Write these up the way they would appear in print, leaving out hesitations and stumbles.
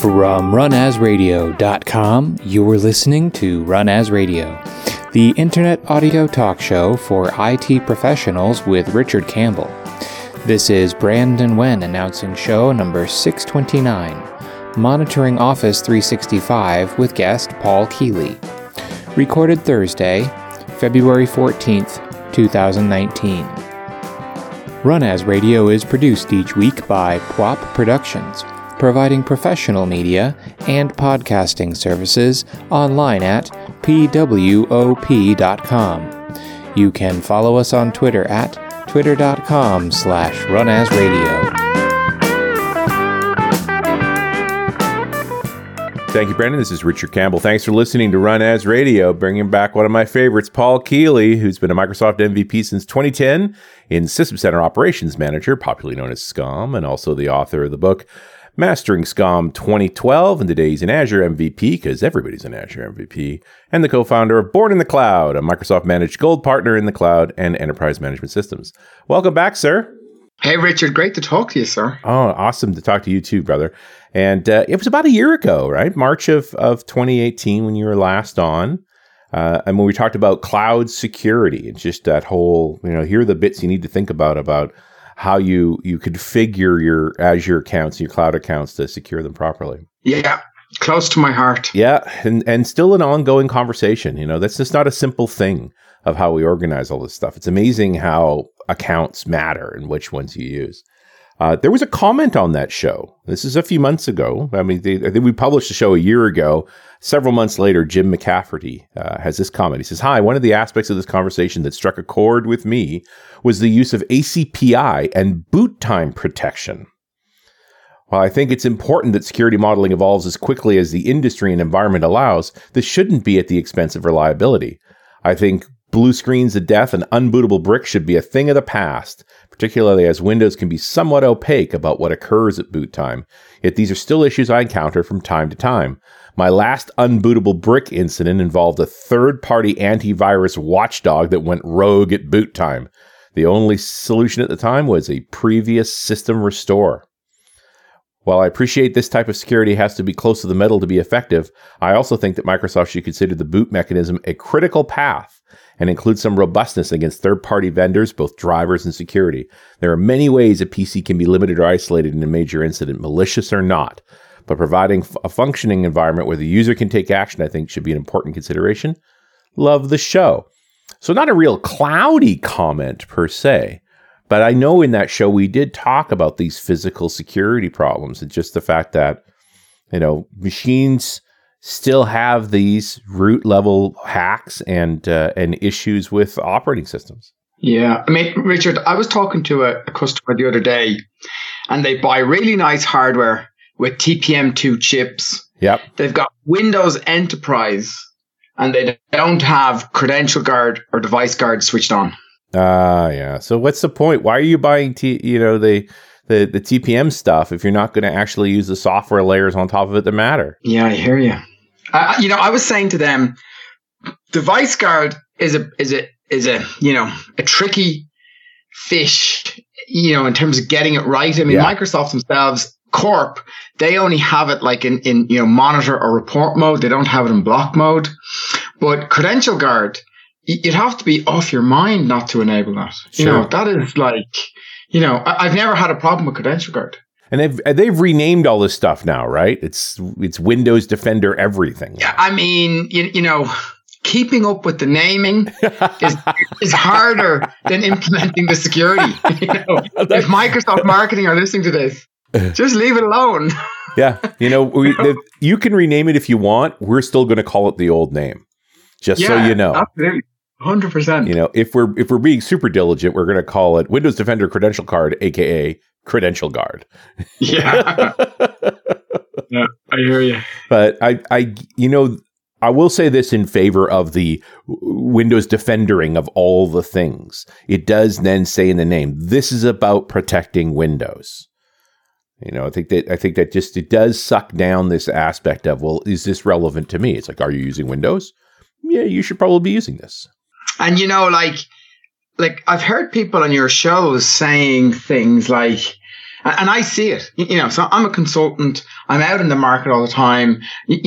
From runasradio.com, you're listening to Run As Radio, the internet audio talk show for IT professionals with Richard Campbell. This is Brandon Wen announcing show number 629, Monitoring Office 365 with guest Paul Keeley. Recorded Thursday, February 14th, 2019. Run As Radio is produced each week by PWOP Productions, providing professional media and podcasting services online at pwop.com. You can follow us on Twitter at twitter.com/runasradio. Thank you, Brendan. This is Richard Campbell. Thanks for listening to Run As Radio, bringing back one of my favorites, Paul Keeley, who's been a Microsoft MVP since 2010 in System Center Operations Manager, popularly known as SCOM, and also the author of the book Mastering SCOM 2012, and today he's an Azure MVP, because everybody's an Azure MVP, and the co-founder of Born in the Cloud, a Microsoft-managed gold partner in the cloud and enterprise management systems. Welcome back, sir. Hey, Richard. Great to talk to you, sir. Oh, awesome to talk to you too, brother. And it was about a year ago, right? March of 2018 when you were last on. And when we talked about cloud security and just that whole, here are the bits you need to think about how you configure your Azure accounts, your cloud accounts to secure them properly. Yeah, close to my heart. Yeah, and still an ongoing conversation. That's just not a simple thing of how we organize all this stuff. It's amazing how accounts matter and which ones you use. There was a comment on that show. This is a few months ago. I think we published the show a year ago. Several months later, Jim McCafferty has this comment. He says, "Hi, one of the aspects of this conversation that struck a chord with me was the use of ACPI and boot time protection. While I think it's important that security modeling evolves as quickly as the industry and environment allows, this shouldn't be at the expense of reliability. I think blue screens of death and unbootable bricks should be a thing of the past, particularly as Windows can be somewhat opaque about what occurs at boot time. Yet these are still issues I encounter from time to time. My last unbootable brick incident involved a third-party antivirus watchdog that went rogue at boot time. The only solution at the time was a previous system restore. While I appreciate this type of security has to be close to the metal to be effective, I also think that Microsoft should consider the boot mechanism a critical path and include some robustness against third-party vendors, both drivers and security. There are many ways a PC can be limited or isolated in a major incident, malicious or not, but providing a functioning environment where the user can take action, I think, should be an important consideration. Love the show." So not a real cloudy comment per se, but I know in that show we did talk about these physical security problems and just the fact that, machines still have these root level hacks and issues with operating systems. Yeah. Richard, I was talking to a customer the other day, and they buy really nice hardware with TPM2 chips. Yep. They've got Windows Enterprise, and they don't have Credential Guard or Device Guard switched on. Yeah. So what's the point? Why are you buying the TPM stuff if you're not going to actually use the software layers on top of it that matter? Yeah, I hear you. I was saying to them, Device Guard is a tricky fish, in terms of getting it right. Microsoft themselves, Corp, they only have it like in monitor or report mode. They don't have it in block mode. But Credential Guard, you'd have to be off your mind not to enable that. Sure. That is like, I've never had a problem with Credential Guard. And they've renamed all this stuff now, right? It's Windows Defender everything. Yeah, keeping up with the naming is harder than implementing the security. If Microsoft marketing are listening to this, just leave it alone. Yeah, you can rename it if you want. We're still going to call it the old name, so you know. Absolutely. 100%. If we're being super diligent, we're going to call it Windows Defender Credential Card, aka Credential Guard. Yeah. Yeah, I hear you. But I will say this in favor of the Windows Defendering of all the things. It does then say in the name, this is about protecting Windows. I think that just, it does suck down this aspect of, well, is this relevant to me? It's like, are you using Windows? Yeah, you should probably be using this. And like I've heard people on your shows saying things like, and I see it, so I'm a consultant. I'm out in the market all the time.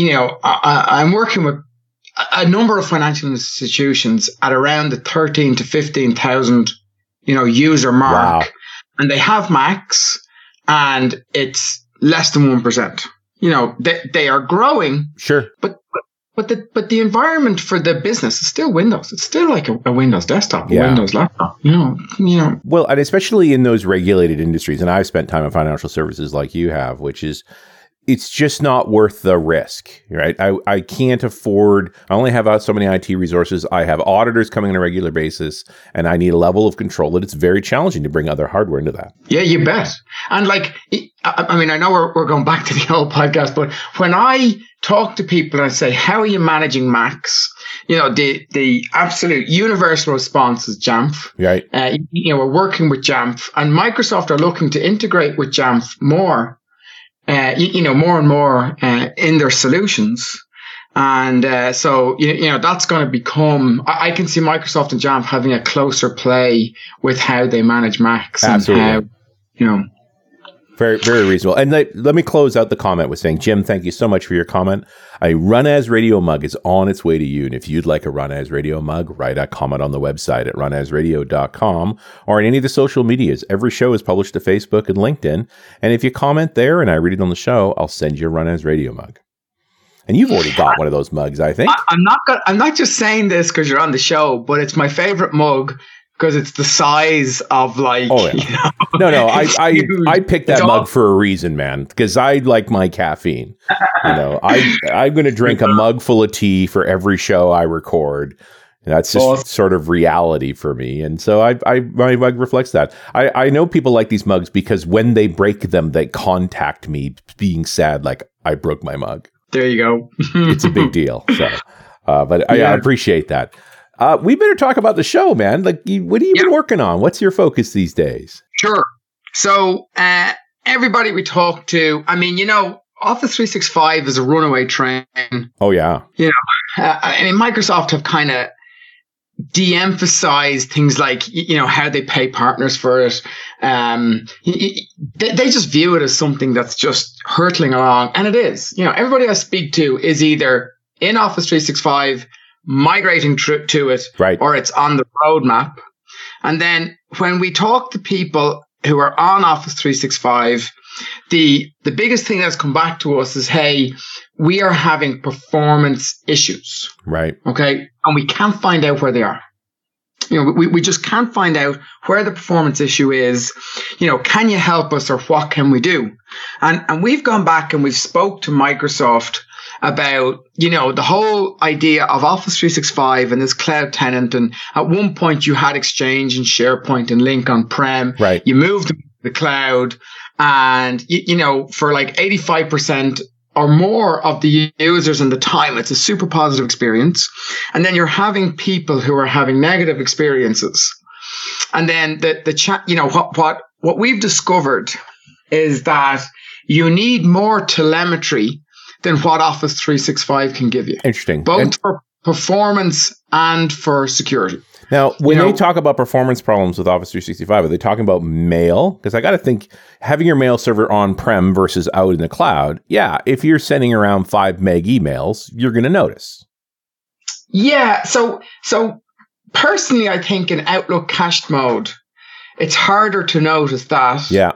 I'm working with a number of financial institutions at around the 13 to 15,000, user mark. Wow. And they have Macs, and it's less than 1%. They are growing. Sure. But the environment for the business is still Windows. It's still like a Windows desktop, a Windows laptop. Well, and especially in those regulated industries, and I've spent time in financial services like you have, which is, it's just not worth the risk, right? I can't afford, I only have so many IT resources. I have auditors coming on a regular basis, and I need a level of control that it's very challenging to bring other hardware into that. Yeah, you bet. And I know we're going back to the old podcast, but when I talk to people and I say, how are you managing Macs? The absolute universal response is Jamf. Right. We're working with Jamf, and Microsoft are looking to integrate with Jamf more. More and more in their solutions. And so that's going to become, I can see Microsoft and Jamf having a closer play with how they manage Macs. Absolutely. And how, Very, very reasonable. And let me close out the comment with saying, Jim, thank you so much for your comment. A Run As Radio mug is on its way to you. And if you'd like a Run As Radio mug, write a comment on the website at runasradio.com or in any of the social medias. Every show is published to Facebook and LinkedIn. And if you comment there and I read it on the show, I'll send you a Run As Radio mug. And you've already got one of those mugs, I think. I'm not just saying this because you're on the show, but it's my favorite mug. Because it's the size of like. Oh yeah. No. I picked that mug for a reason, man. Because I like my caffeine. I'm going to drink a mug full of tea for every show I record. That's just sort of reality for me, and so my mug reflects that. I know people like these mugs because when they break them, they contact me, being sad, like I broke my mug. There you go. It's a big deal. So, but I appreciate that. We better talk about the show, man. Like, what have you been working on? What's your focus these days? Sure. So, everybody we talk to, Office 365 is a runaway train. Oh, yeah. Microsoft have kind of de-emphasized things like, how they pay partners for it. They just view it as something that's just hurtling along. And it is. Everybody I speak to is either in Office 365 migrating to it, right, or it's on the roadmap. And then when we talk to people who are on Office 365, the biggest thing that's come back to us is, hey, we are having performance issues. Right. Okay. And we can't find out where they are. We just can't find out where the performance issue is. Can you help us, or what can we do? And we've gone back and we've spoke to Microsoft about, the whole idea of Office 365 and this cloud tenant. And at one point you had Exchange and SharePoint and Lync on-prem. Right. You moved them to the cloud, and, for like 85% or more of the users and the time, it's a super positive experience. And then you're having people who are having negative experiences. And then the chat, what we've discovered is that you need more telemetry than what Office 365 can give you. Interesting. Both for performance and for security. Now, when they talk about performance problems with Office 365, are they talking about mail? Because I got to think, having your mail server on-prem versus out in the cloud, if you're sending around 5 meg emails, you're going to notice. Yeah. So personally, I think in Outlook cached mode, it's harder to notice that. Yeah.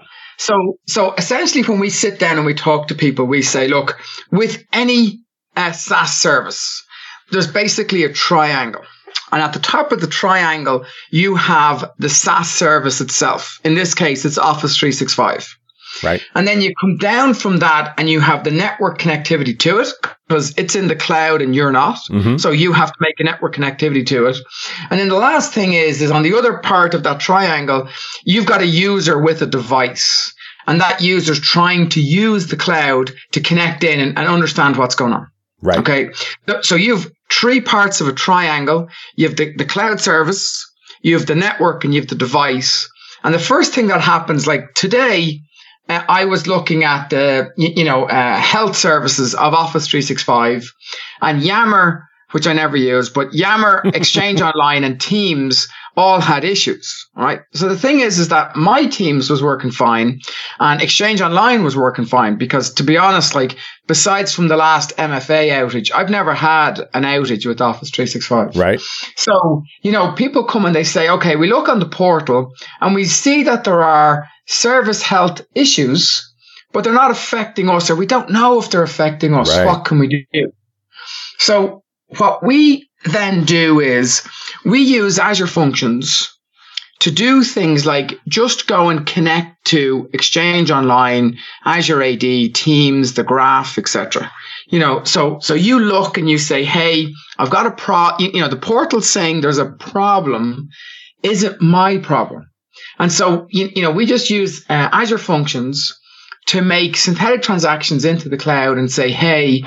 So essentially, when we sit down and we talk to people, we say, look, with any SaaS service, there's basically a triangle. And at the top of the triangle, you have the SaaS service itself. In this case, it's Office 365. Right. And then you come down from that and you have the network connectivity to it, because it's in the cloud and you're not. Mm-hmm. So you have to make a network connectivity to it. And then the last thing is on the other part of that triangle, you've got a user with a device. And that user's trying to use the cloud to connect in and understand what's going on. Right. Okay. So you've 3 parts of a triangle. You have the cloud service, you have the network, and you have the device. And the first thing that happens, like today, I was looking at the health services of Office 365, and Yammer, which I never use, but Yammer, Exchange Online, and Teams all had issues, right? So the thing is that my Teams was working fine and Exchange Online was working fine because, to be honest, like, besides from the last MFA outage, I've never had an outage with Office 365. Right. So, people come and they say, okay, we look on the portal and we see that there are service health issues, but they're not affecting us, or we don't know if they're affecting us. Right. What can we do? So what we then do is we use Azure Functions to do things like just go and connect to Exchange Online, Azure AD, Teams, the Graph, etc. So you look and you say, hey, I've got a the portal's saying there's a problem. Is it my problem? And so, we just use Azure Functions to make synthetic transactions into the cloud and say, hey,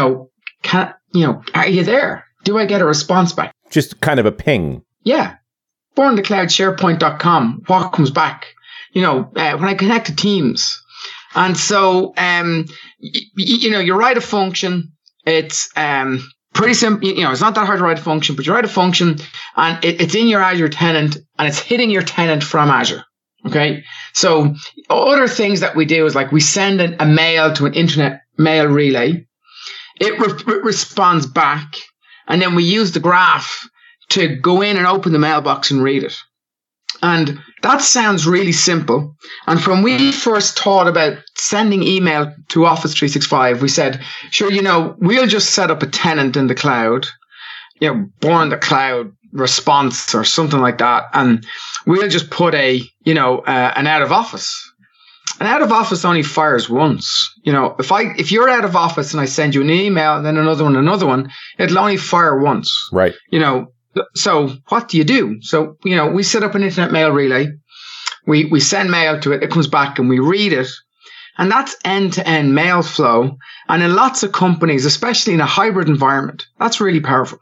are you there? Do I get a response back? Just kind of a ping. Yeah. Born the cloud, SharePoint.com. What comes back? When I connect to Teams. And so, you write a function. It's pretty simple. It's not that hard to write a function, but you write a function and it's in your Azure tenant and it's hitting your tenant from Azure. Okay. So other things that we do is like we send a mail to an internet mail relay. It responds back. And then we use the Graph to go in and open the mailbox and read it. And that sounds really simple. And from we first thought about sending email to Office 365, we said, sure, we'll just set up a tenant in the cloud, born the cloud response or something like that. And we'll just put an out of office. An out of office only fires once. If you're out of office and I send you an email and then another one, it'll only fire once. Right. So what do you do? So, we set up an internet mail relay. We send mail to it. It comes back and we read it. And that's end-to-end mail flow. And in lots of companies, especially in a hybrid environment, that's really powerful,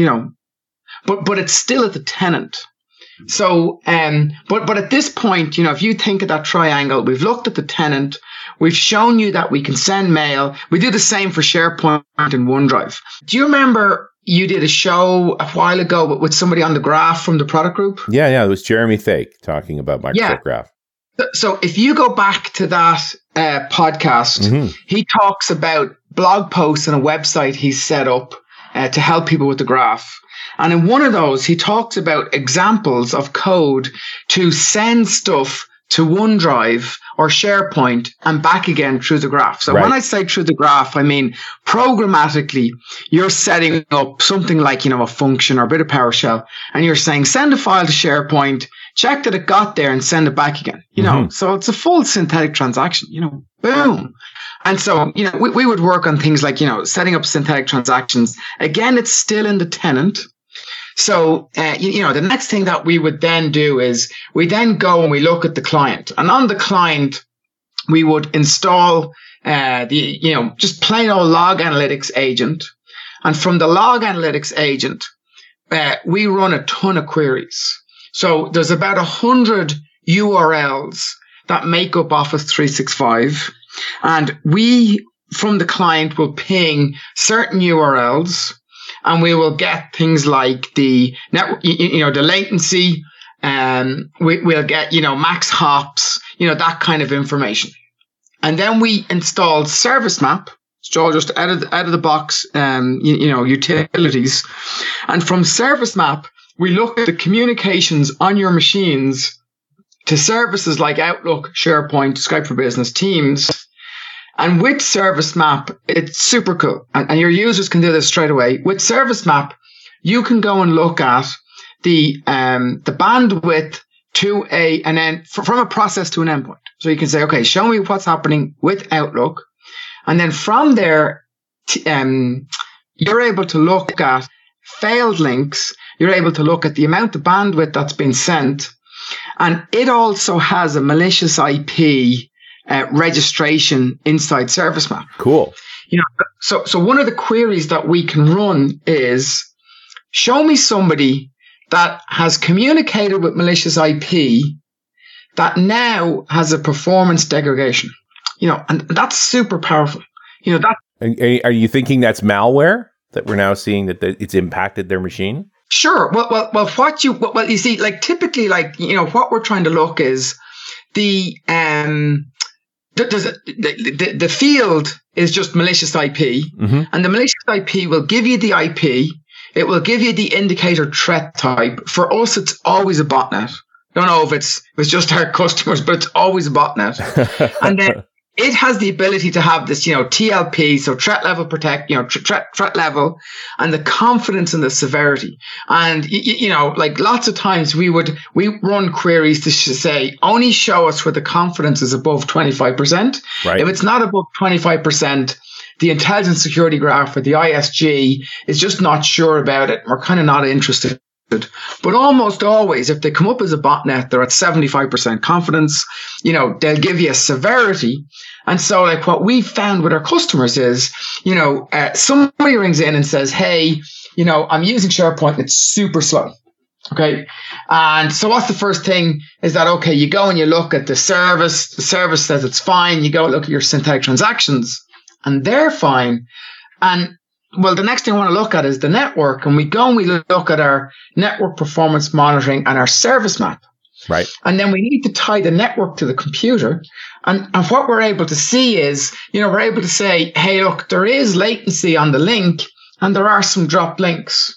but it's still at the tenant. So, but at this point, if you think of that triangle, we've looked at the tenant. We've shown you that we can send mail. We do the same for SharePoint and OneDrive. Do you remember you did a show a while ago with somebody on the Graph from the product group? Yeah. It was Jeremy Thake talking about Microsoft Graph. So if you go back to that podcast, he talks about blog posts and a website he's set up to help people with the Graph. And in one of those, he talks about examples of code to send stuff to OneDrive or SharePoint and back again through the Graph. So when I say through the Graph, I mean programmatically, you're setting up something like, a function or a bit of PowerShell, and you're saying, send a file to SharePoint, check that it got there and send it back again. So it's a full synthetic transaction, boom. And so, we would work on things like, setting up synthetic transactions. Again, it's still in the tenant. So, the next thing that we would then do is we then go and we look at the client, and on the client, we would install, just plain old log analytics agent. And from the log analytics agent, we run a ton of queries. So there's about 100 URLs that make up Office 365. And we, from the client, will ping certain URLs. And we will get things like the network, the latency, we'll get, max hops, that kind of information. And then we installed Service Map, so just out of the box, utilities. And from Service Map, we look at the communications on your machines to services like Outlook, SharePoint, Skype for Business, Teams. And with Service Map, it's super cool. And your users can do this straight away. With Service Map, you can go and look at the bandwidth to from a process to an endpoint. So you can say, okay, show me what's happening with Outlook. And then from there, you're able to look at failed links. You're able to look at the amount of bandwidth that's been sent. And it also has a malicious IP registration inside Service Map. Cool. So one of the queries that we can run is, show me somebody that has communicated with malicious IP that now has a performance degradation. And that's super powerful. Are you thinking that's malware that we're now seeing that it's impacted their machine? Sure. Well, you see, like typically, like, you know, what we're trying to look is the field is just malicious IP, and the malicious IP will give you the IP. It will give you the indicator threat type. For us, it's always a botnet. I don't know if it's just our customers, but it's always a botnet. And then it has the ability to have this, you know, TLP, so threat level protect, you know, threat level, and the confidence and the severity. And, you know, like lots of times we run queries to say, only show us where the confidence is above 25%. Right. If it's not above 25%, the intelligence security graph or the ISG is just not sure about it. We're kind of not interested. But almost always, if they come up as a botnet, they're at 75% confidence. You know, they'll give you a severity. And so, like, what we found with our customers is, you know, somebody rings in and says, hey, you know, I'm using SharePoint and it's super slow. Okay. And so what's the first thing is that, okay, you go and you look at the service says it's fine. You go look at your synthetic transactions and they're fine. And well, the next thing I want to look at is the network. And we go and we look at our network performance monitoring and our service map. Right. And then we need to tie the network to the computer. And what we're able to see is, you know, we're able to say, hey, look, there is latency on the link and there are some dropped links.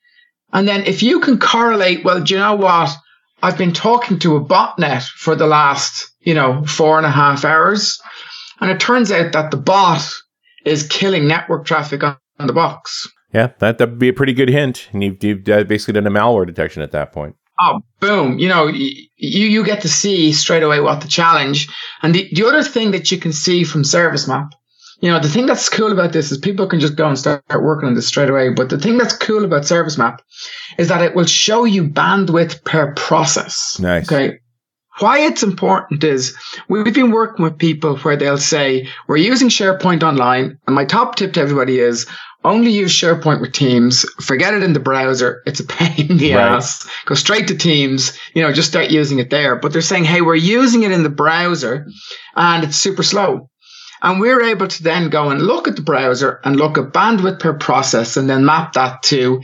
And then if you can correlate, well, do you know what? I've been talking to a botnet for the last, you know, 4.5 hours. And it turns out that the bot is killing network traffic on the box. Yeah, that'd be a pretty good hint. And you've basically done a malware detection at that point. Oh, boom. You know, you get to see straight away what the challenge. And the other thing that you can see from Service Map, you know, the thing that's cool about this is people can just go and start working on this straight away. But the thing that's cool about Service Map is that it will show you bandwidth per process. Nice. Okay. Why it's important is we've been working with people where they'll say, we're using SharePoint online. And my top tip to everybody is only use SharePoint with Teams. Forget it in the browser. It's a pain in the ass. Go straight to Teams, you know, just start using it there. But they're saying, hey, we're using it in the browser and it's super slow. And we're able to then go and look at the browser and look at bandwidth per process and then map that to,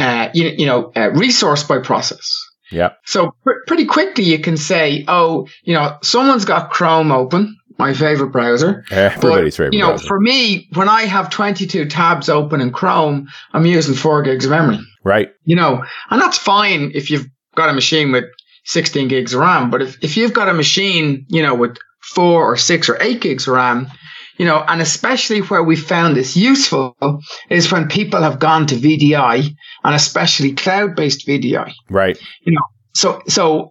resource by process. Yeah. So pretty quickly you can say, oh, you know, someone's got Chrome open, my favorite browser. Everybody's favorite browser. You know, for me, when I have 22 tabs open in Chrome, I'm using 4 gigs of memory. Right. You know, and that's fine if you've got a machine with 16 gigs of RAM. But if you've got a machine, you know, with 4 or 6 or 8 gigs of RAM, you know, and especially where we found this useful is when people have gone to VDI and especially cloud-based VDI. Right. You know, so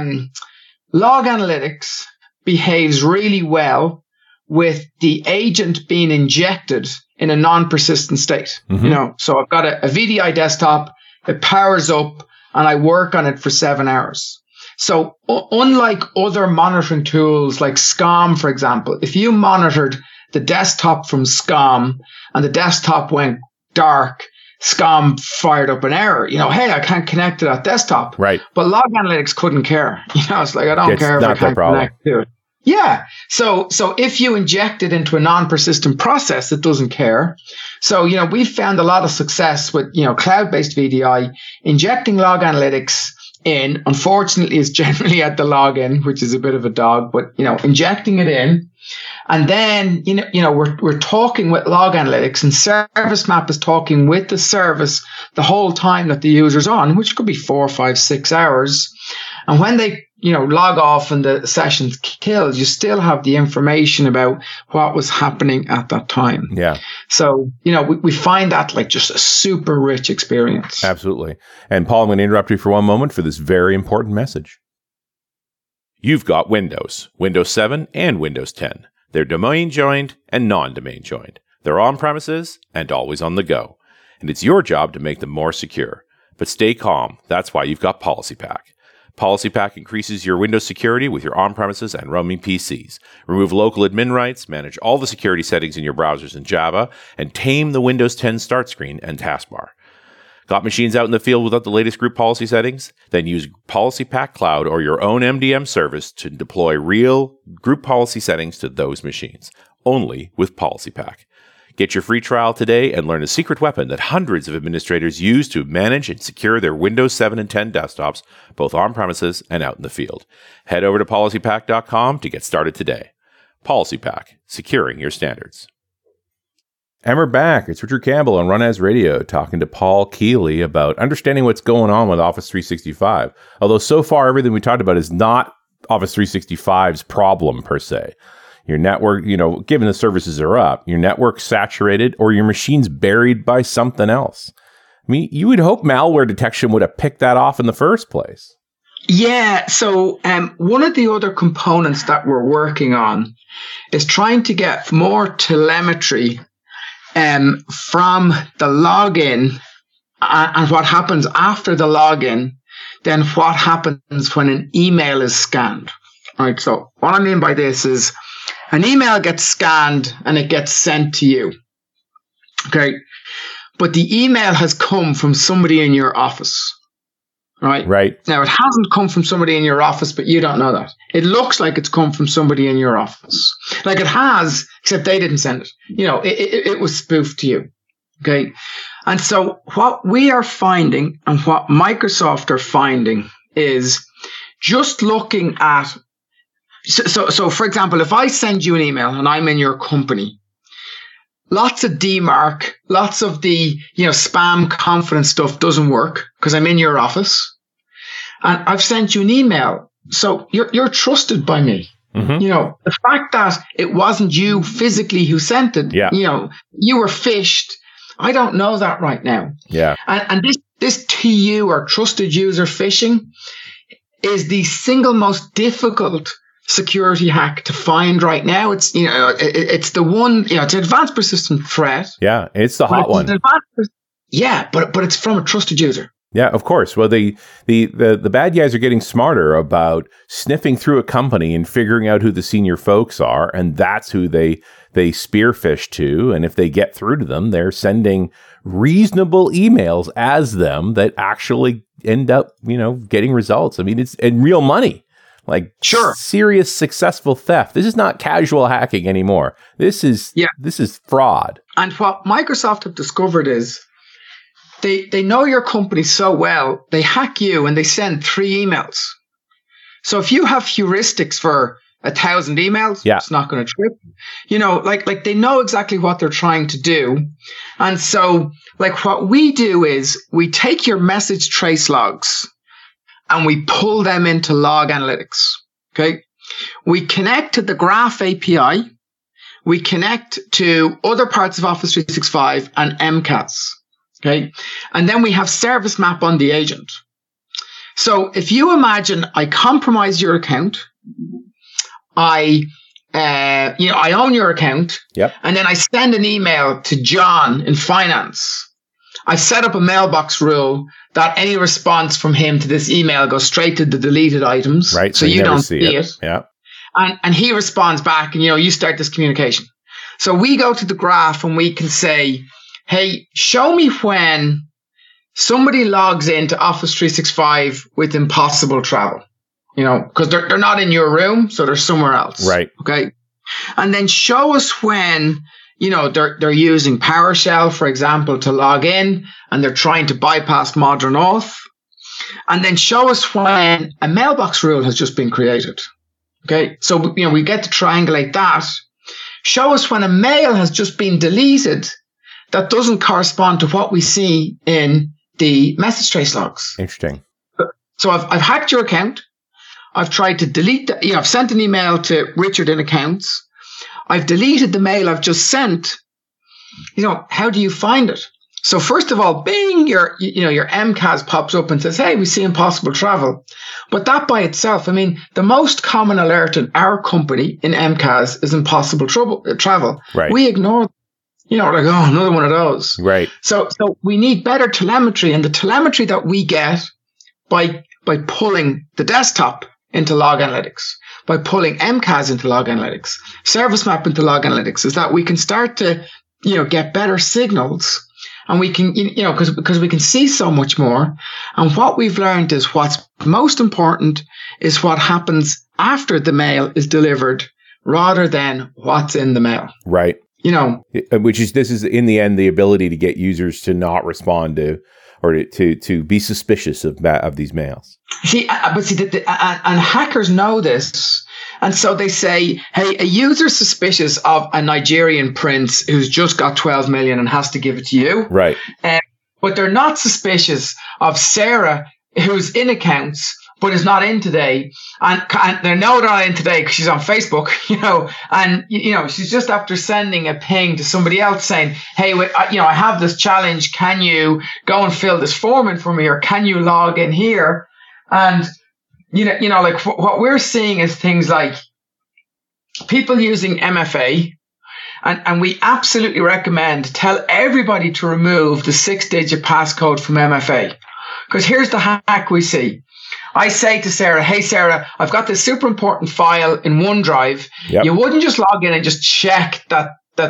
log analytics behaves really well with the agent being injected in a non-persistent state. You know, so I've got a VDI desktop, it powers up and I work on it for 7 hours. So unlike other monitoring tools like SCOM, for example, if you monitored the desktop from SCOM and the desktop went dark, SCOM fired up an error. You know, hey, I can't connect to that desktop. Right. But log analytics couldn't care. You know, it's like, I don't care if I can't connect to it. Yeah. So if you inject it into a non-persistent process, it doesn't care. So, you know, we've found a lot of success with, you know, cloud-based VDI, injecting log analytics in. Unfortunately, it's generally at the login, which is a bit of a dog, but, you know, injecting it in. And then, you know, we're talking with log analytics and Service Map is talking with the service the whole time that the user's on, which could be 4, 5, 6 hours. And when they, you know, log off and the session's killed, you still have the information about what was happening at that time. Yeah. So, you know, we find that like just a super rich experience. Absolutely. And Paul, I'm going to interrupt you for one moment for this very important message. You've got Windows 7 and Windows 10. They're domain joined and non-domain joined. They're on-premises and always on the go. And it's your job to make them more secure. But stay calm. That's why you've got PolicyPack. PolicyPack increases your Windows security with your on-premises and roaming PCs. Remove local admin rights, manage all the security settings in your browsers in Java, and tame the Windows 10 start screen and taskbar. Got machines out in the field without the latest group policy settings? Then use PolicyPack Cloud or your own MDM service to deploy real group policy settings to those machines, only with PolicyPack. Get your free trial today and learn a secret weapon that hundreds of administrators use to manage and secure their Windows 7 and 10 desktops, both on-premises and out in the field. Head over to policypack.com to get started today. PolicyPack, securing your standards. And we're back. It's Richard Campbell on Run As Radio talking to Paul Keeley about understanding what's going on with Office 365. Although so far everything we talked about is not Office 365's problem per se. Your network, given the services are up, your network's saturated or your machine's buried by something else. I mean, you would hope malware detection would have picked that off in the first place. Yeah. So one of the other components that we're working on is trying to get more telemetry from the login and what happens after the login than what happens when an email is scanned. All right. So what I mean by this is an email gets scanned and it gets sent to you. Okay. But the email has come from somebody in your office. Right. Now, it hasn't come from somebody in your office, but you don't know that. It looks like it's come from somebody in your office. Like it has, except they didn't send it. It was spoofed to you. Okay. And so what we are finding and what Microsoft are finding is just looking at, so for example, if I send you an email and I'm in your company, lots of DMARC, lots of the, spam confidence stuff doesn't work because I'm in your office and I've sent you an email. So you're trusted by me. Mm-hmm. The fact that it wasn't you physically who sent it, you were phished. I don't know that right now. Yeah. And this TU or trusted user phishing is the single most difficult security hack to find right now. It's it's the one, it's an advanced persistent threat. Yeah, it's the hot one. But it's from a trusted user. Yeah, of course. Well, the bad guys are getting smarter about sniffing through a company and figuring out who the senior folks are, and that's who they spearfish to. And if they get through to them, they're sending reasonable emails as them that actually end up, getting results. I mean, it's and real money. Like serious successful theft. This is not casual hacking anymore. This is fraud. And what Microsoft have discovered is they know your company so well, they hack you and they send 3 emails. So if you have heuristics for 1,000 emails, it's not going to trip. Like they know exactly what they're trying to do. And so like what we do is we take your message trace logs and we pull them into Log Analytics. Okay. We connect to the Graph API. We connect to other parts of Office 365 and MCAS. Okay. And then we have Service Map on the agent. So if you imagine I compromise your account, I own your account. Yep. And then I send an email to John in finance. I've set up a mailbox rule that any response from him to this email goes straight to the deleted items. Right. So you don't see it. Yeah. And he responds back and, you start this communication. So we go to the graph and we can say, hey, show me when somebody logs into Office 365 with impossible travel, because they're not in your room. So they're somewhere else. Right. Okay. And then show us when, they're using PowerShell, for example, to log in and they're trying to bypass Modern Auth. And then show us when a mailbox rule has just been created. Okay. So, we get to triangulate that. Show us when a mail has just been deleted that doesn't correspond to what we see in the message trace logs. Interesting. So I've hacked your account. I've tried to delete I've sent an email to Richard in accounts. I've deleted the mail I've just sent. How do you find it? So first of all, Bing, your MCAS pops up and says, hey, we see impossible travel. But that by itself, the most common alert in our company in MCAS is impossible travel. Right. We ignore, another one of those. Right. So we need better telemetry, and the telemetry that we get by pulling the desktop into Log Analytics, by pulling MCAS into Log Analytics, Service Map into Log Analytics, is that we can start to, get better signals, and we can, because we can see so much more. And what we've learned is what's most important is what happens after the mail is delivered rather than what's in the mail. Right. Which is, this is in the end, the ability to get users to not respond to, or to be suspicious of these mails. And hackers know this. And so they say, hey, a user suspicious of a Nigerian prince who's just got 12 million and has to give it to you. Right. But they're not suspicious of Sarah, who's in accounts, but is not in today. And they know they're not in today because she's on Facebook, and, she's just after sending a ping to somebody else saying, hey, I have this challenge. Can you go and fill this form in for me? Or can you log in here? And, like what we're seeing is things like people using MFA. And we absolutely recommend, tell everybody to remove the 6-digit passcode from MFA. Because here's the hack we see. I say to Sarah, hey, Sarah, I've got this super important file in OneDrive. Yep. You wouldn't just log in and just check that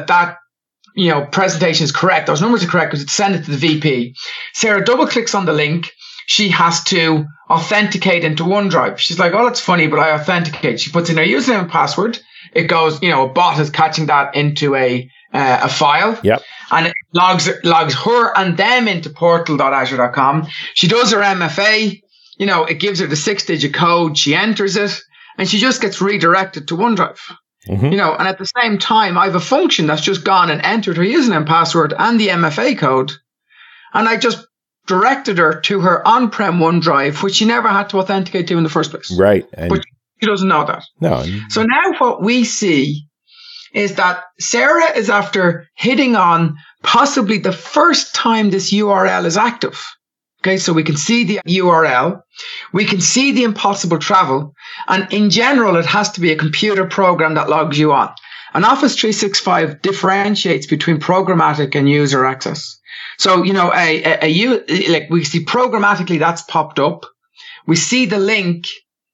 presentation is correct. Those numbers are correct because it's send it to the VP. Sarah double clicks on the link. She has to authenticate into OneDrive. She's like, oh, that's funny, but I authenticate. She puts in her username and password. It goes, a bot is catching that into a file. Yep. And it logs her and them into portal.azure.com. She does her MFA. It gives her the 6-digit code. She enters it and she just gets redirected to OneDrive. Mm-hmm. And at the same time, I have a function that's just gone and entered her username and password and the MFA code. And I just directed her to her on-prem OneDrive, which she never had to authenticate to in the first place. Right. But she doesn't know that. No. So now what we see is that Sarah is after hitting on possibly the first time this URL is active. Okay, so we can see the URL, we can see the impossible travel, and in general, it has to be a computer program that logs you on. And Office 365 differentiates between programmatic and user access. So, we see programmatically that's popped up. We see the link,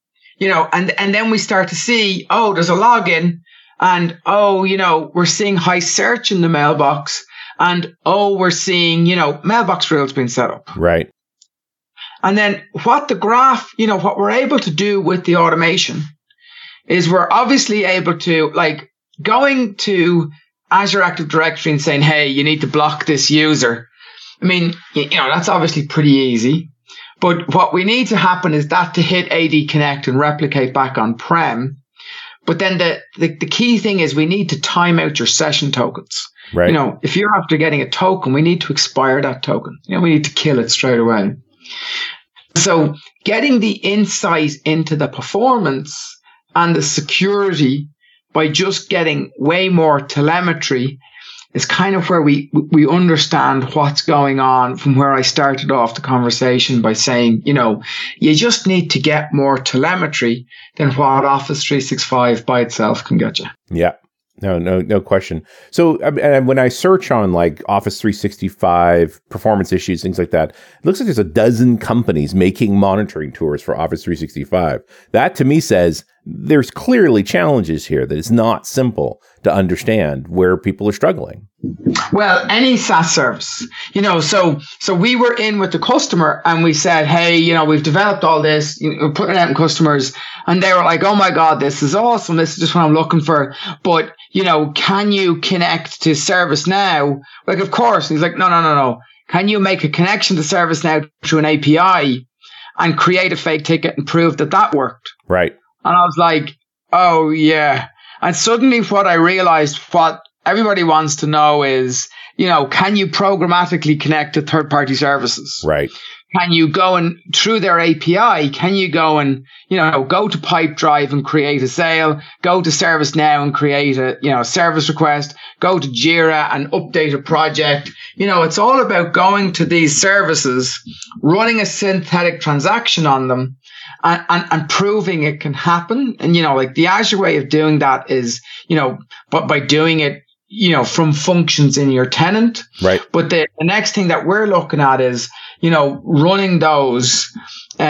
and then we start to see, oh, there's a login, and we're seeing high search in the mailbox, and we're seeing, mailbox rules being set up. Right. And then what the graph, what we're able to do with the automation is we're obviously able to, going to Azure Active Directory and saying, hey, you need to block this user. I mean, that's obviously pretty easy. But what we need to happen is that to hit AD Connect and replicate back on-prem. But then the key thing is we need to time out your session tokens. Right. If you're after getting a token, we need to expire that token. We need to kill it straight away. So getting the insight into the performance and the security by just getting way more telemetry is kind of where we understand what's going on, from where I started off the conversation by saying, you just need to get more telemetry than what Office 365 by itself can get you. Yeah. No question. So when I search on Office 365 performance issues, things like that, it looks like there's a dozen companies making monitoring tours for Office 365. That to me says there's clearly challenges here, that it's not simple to understand where people are struggling. Well, any SaaS service, so we were in with the customer and we said, hey, we've developed all this, we're putting it out in customers, and they were like, oh my God, this is awesome. This is just what I'm looking for. But, can you connect to ServiceNow? Of course. And he's like, no. Can you make a connection to ServiceNow through an API and create a fake ticket and prove that worked? Right. And I was like, oh yeah. And suddenly what I realized, what everybody wants to know is, can you programmatically connect to third-party services? Right. Can you go and through their API, can you go and, go to Pipedrive and create a sale, go to ServiceNow and create a, service request, go to Jira and update a project. It's all about going to these services, running a synthetic transaction on them, and proving it can happen. And, the Azure way of doing that is, but by doing it, from functions in your tenant. Right. But the next thing that we're looking at is, running those in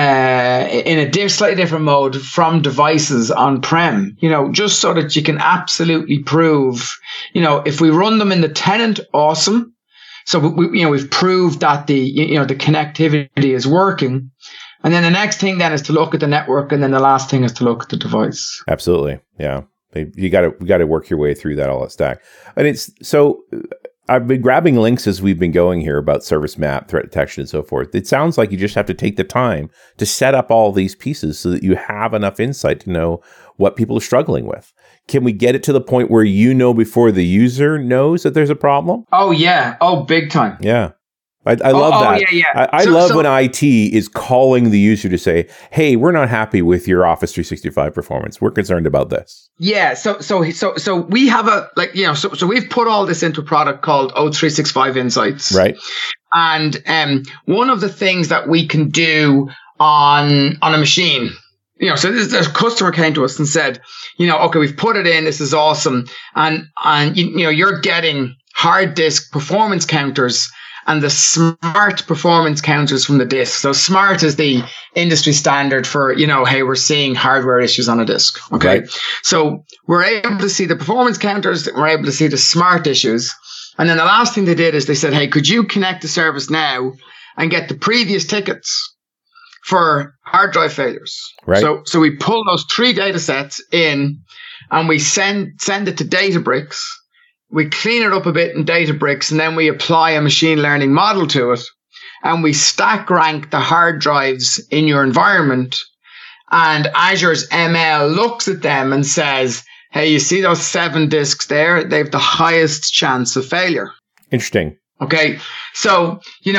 a slightly different mode from devices on-prem, just so that you can absolutely prove, if we run them in the tenant, awesome. So we've proved that the connectivity is working. And then the next thing then is to look at the network, and then the last thing is to look at the device. Absolutely. Yeah. You got to work your way through all that stack. And it's so I've been grabbing links as we've been going here about service map, threat detection, and so forth. It sounds like you just have to take the time to set up all these pieces so that you have enough insight to know what people are struggling with. Can we get it to the point where you know before the user knows that there's a problem? Oh, yeah. Oh, big time. Yeah. I love that. Yeah. I love when IT is calling the user to say, hey, we're not happy with your Office 365 performance. We're concerned about this. Yeah. So we have so we've put all this into a product called O365 Insights. Right. And one of the things that we can do on a machine, so this customer came to us and said, okay, we've put it in. This is awesome. And you're getting hard disk performance counters and the smart performance counters from the disk. So smart is the industry standard for, hey, we're seeing hardware issues on a disk. Okay. Right. So we're able to see the performance counters. We're able to see the smart issues. And then the last thing they did is they said, hey, could you connect to ServiceNow and get the previous tickets for hard drive failures? Right. So we pull those 3 data sets in and we send it to Databricks. We clean it up a bit in Databricks, and then we apply a machine learning model to it, and we stack rank the hard drives in your environment. And Azure's ML looks at them and says, hey, you see those 7 disks there? They have the highest chance of failure. Interesting. Okay. So,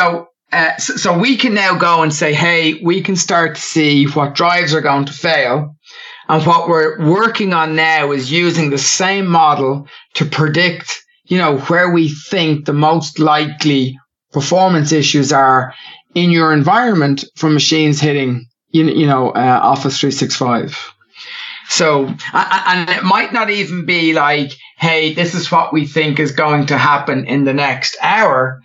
so we can now go and say, hey, we can start to see what drives are going to fail. And what we're working on now is using the same model to predict, where we think the most likely performance issues are in your environment from machines hitting, Office 365. So, and it might not even be like, hey, this is what we think is going to happen in the next hour.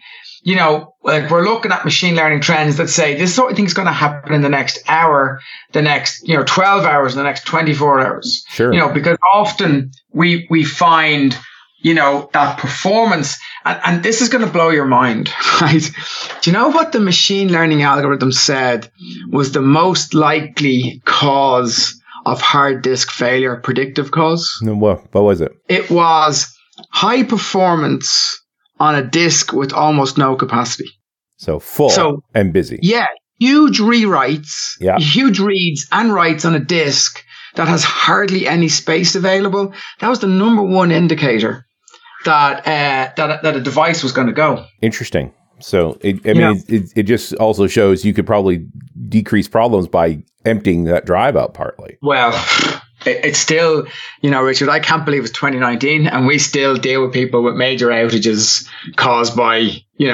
Like we're looking at machine learning trends that say this is what we think is going to happen in the next hour, the next, 12 hours, the next 24 hours. Sure. Because often we find, that performance, and this is going to blow your mind, right? Do you know what the machine learning algorithm said was the most likely cause of hard disk failure, predictive cause? What was it? It was high performance on a disk with almost no capacity. So full and busy. Yeah. Huge rewrites, yeah. Huge reads and writes on a disk that has hardly any space available. That was the number one indicator that a device was going to go. Interesting. So it just also shows you could probably decrease problems by emptying that drive out partly. Well, it's still, Richard, I can't believe it's 2019 and we still deal with people with major outages caused by,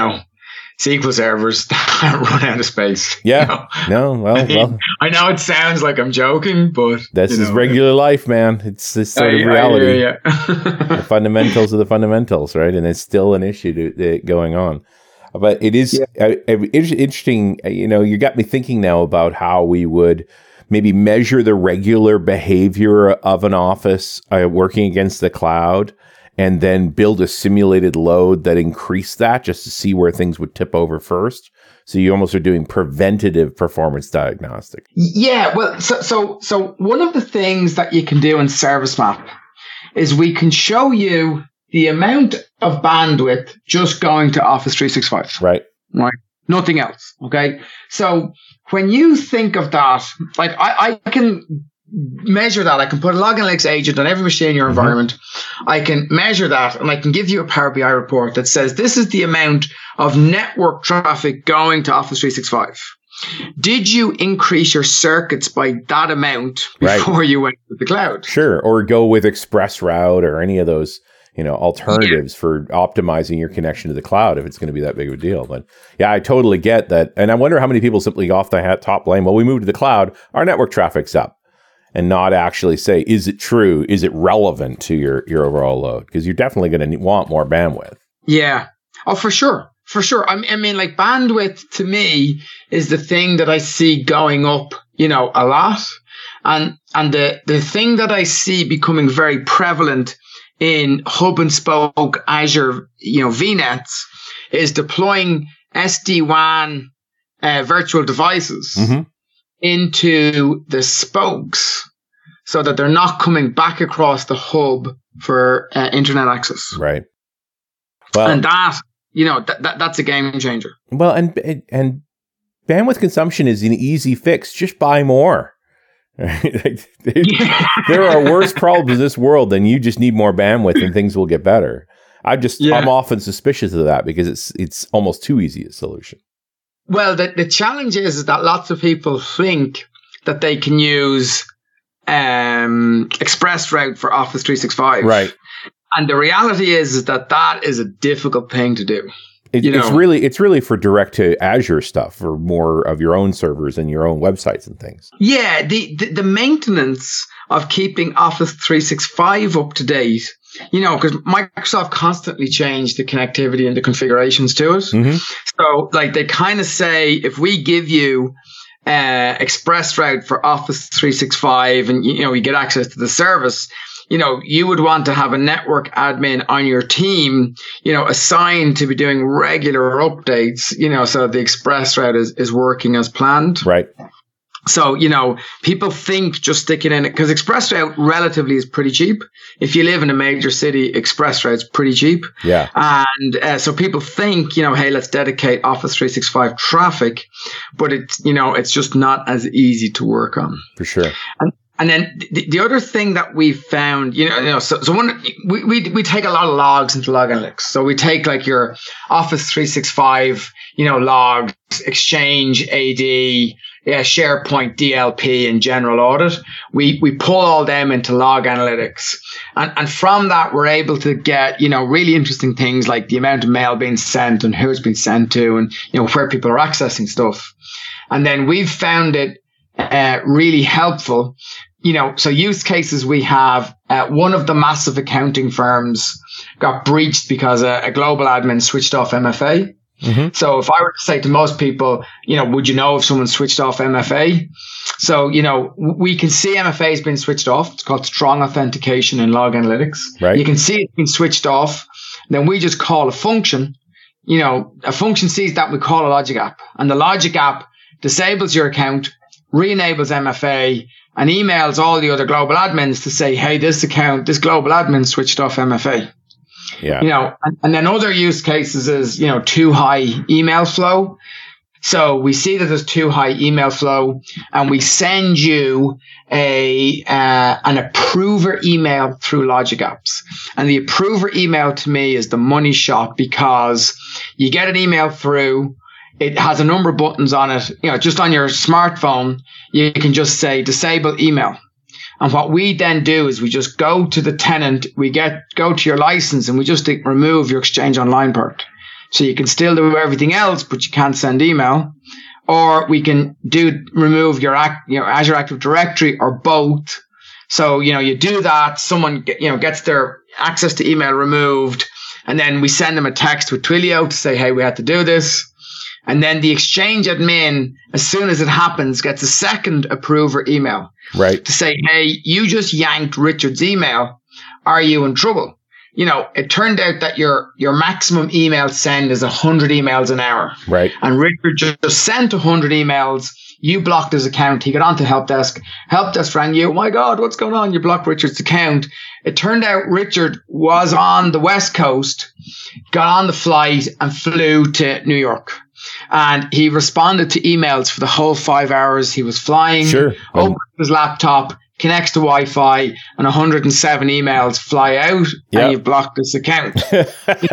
SQL servers that run out of space. Yeah. No, well. I know it sounds like I'm joking, but this is regular life, man. It's this sort of reality. Yeah. The fundamentals of the fundamentals, right? And it's still an issue going on. But it is interesting. You got me thinking now about how we would maybe measure the regular behavior of an office working against the cloud and then build a simulated load that increased that just to see where things would tip over first. So you almost are doing preventative performance diagnostic. Yeah, well, so one of the things that you can do in Service Map is we can show you the amount of bandwidth just going to Office 365. Right. Nothing else. Okay. So when you think of that, like I can measure that. I can put a Log Analytics agent on every machine in your environment. I can measure that and I can give you a Power BI report that says this is the amount of network traffic going to Office 365. Did you increase your circuits by that amount before you went to the cloud? Sure. Or go with ExpressRoute or any of those alternatives for optimizing your connection to the cloud if it's going to be that big of a deal. But yeah, I totally get that. And I wonder how many people simply go off the top blame, well, we moved to the cloud, our network traffic's up, and not actually say, is it true? Is it relevant to your overall load? Because you're definitely going to want more bandwidth. Yeah. Oh, for sure. For sure. I mean, like bandwidth to me is the thing that I see going up, a lot. And the thing that I see becoming very prevalent in hub and spoke Azure, VNets is deploying SD-WAN virtual devices into the spokes so that they're not coming back across the hub for internet access. Right. Well, and that's a game changer. Well, and bandwidth consumption is an easy fix. Just buy more. There are worse problems in this world than you just need more bandwidth and things will get better. I'm often suspicious of that because it's almost too easy a solution. Well, the challenge is that lots of people think that they can use ExpressRoute for Office 365. Right. And the reality is that is a difficult thing to do. It's really for direct to Azure stuff, for more of your own servers and your own websites and things. Yeah, the maintenance of keeping Office 365 up to date, because Microsoft constantly changed the connectivity and the configurations to it. Mm-hmm. So, they kind of say, if we give you ExpressRoute for Office 365 and, you get access to the service, you would want to have a network admin on your team, assigned to be doing regular updates, so the ExpressRoute is working as planned. Right. So, people think just sticking in it, because ExpressRoute relatively is pretty cheap. If you live in a major city, ExpressRoute's pretty cheap. Yeah. And so people think, hey, let's dedicate Office 365 traffic, but it's just not as easy to work on. For sure. And then the other thing that we found, so we take a lot of logs into Log Analytics. So we take your Office 365, logs, Exchange, AD, SharePoint, DLP, and General Audit. We pull all them into Log Analytics. And from that, we're able to get, really interesting things like the amount of mail being sent and who it's been sent to and, where people are accessing stuff. And then we've found it really helpful. So use cases we have, one of the massive accounting firms got breached because a global admin switched off MFA. Mm-hmm. So if I were to say to most people, would you know if someone switched off MFA? So, we can see MFA has been switched off. It's called strong authentication in Log Analytics. Right. You can see it's been switched off. Then we just call a function. A function sees that, we call a logic app, and the logic app disables your account, re-enables MFA, and emails all the other global admins to say, hey, this global admin switched off MFA. Yeah. And then other use cases is, too high email flow. So we see that there's too high email flow, and we send you an approver email through Logic Apps. And the approver email to me is the money shot, because you get an email through. It has a number of buttons on it. Just on your smartphone, you can just say disable email. And what we then do is we just go to the tenant, go to your license, and we just remove your Exchange Online part. So you can still do everything else, but you can't send email. Or we can remove your Azure Active Directory, or both. So, you do that, someone gets their access to email removed, and then we send them a text with Twilio to say, hey, we had to do this. And then the Exchange admin, as soon as it happens, gets a second approver email. Right. To say, hey, you just yanked Richard's email. Are you in trouble? It turned out that your maximum email send is 100 emails an hour. Right. And Richard just sent 100 emails. You blocked his account. He got onto help desk. Help desk rang you. Oh my God, what's going on? You blocked Richard's account. It turned out Richard was on the West Coast, got on the flight, and flew to New York. And he responded to emails for the whole 5 hours he was flying. Sure. Opens his laptop, connects to Wi-Fi, and 107 emails fly out, and you've blocked this account. And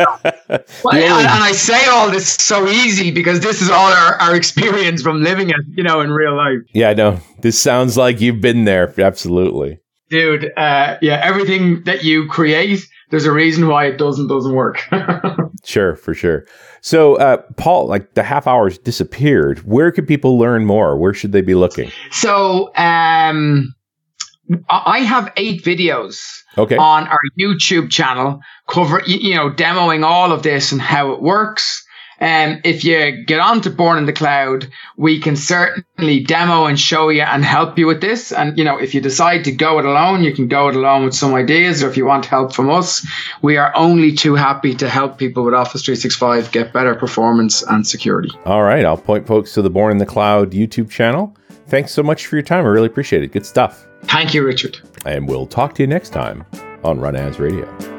I say all this so easy because this is all our experience from living it, in real life. Yeah, no, this sounds like you've been there. Absolutely. Dude, everything that you create, there's a reason why it doesn't work. Sure, for sure. So, Paul, the half hour's disappeared. Where could people learn more? Where should they be looking? So, I have 8 videos on our YouTube channel demoing all of this and how it works. If you get onto Born in the Cloud, we can certainly demo and show you and help you with this. And, if you decide to go it alone, you can go it alone with some ideas. Or if you want help from us, we are only too happy to help people with Office 365 get better performance and security. All right. I'll point folks to the Born in the Cloud YouTube channel. thanks so much for your time. I really appreciate it. Good stuff. Thank you, Richard. And we'll talk to you next time on Run As Radio.